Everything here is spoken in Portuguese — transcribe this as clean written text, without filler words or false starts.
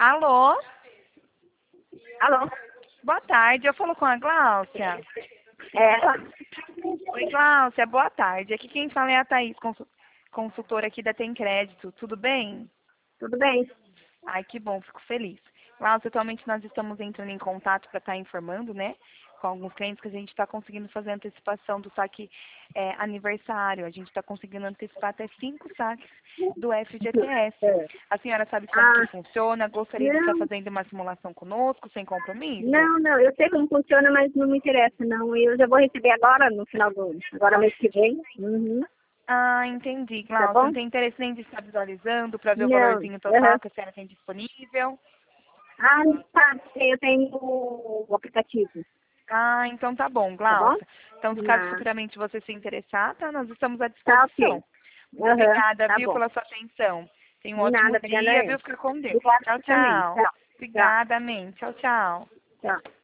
Alô? Alô? Boa tarde, eu falo com a Gláucia. Ela? Oi, Gláucia, boa tarde. Aqui quem fala é a Thaís, consultora aqui da Tem Crédito. Tudo bem? Tudo bem? Ai, que bom, fico feliz. Gláucia, atualmente nós estamos entrando em contato para estar informando, né, com alguns clientes que a gente está conseguindo fazer antecipação do saque aniversário. A gente está conseguindo antecipar até 5 saques do FGTS. É. A senhora sabe como que Ah, funciona? Gostaria de estar não, fazendo uma simulação conosco, sem compromisso? não, eu sei como funciona, mas não me interessa, não. Eu já vou receber agora, no final do agora mês que vem. Uhum. Ah, entendi, Tá Glaucia. Não bom? tem interesse nem de estar visualizando para ver o Não. valorzinho Uhum. total que a senhora tem disponível? Ah, tá, eu tenho o aplicativo, Ah, então tá bom, tá bom? Glaucia. Então, caso Ah, futuramente você se interessar, tá? Nós estamos à tá ok. disposição. Muito Uhum. obrigada, Tá viu, bom. pela sua atenção. Tenha um De ótimo nada, obrigada a dia, viu? eu. Fica com Deus. Obrigada Tchau, também. tchau. Tchau. Tchau. Obrigada, amém. Tchau, tchau. Tchau.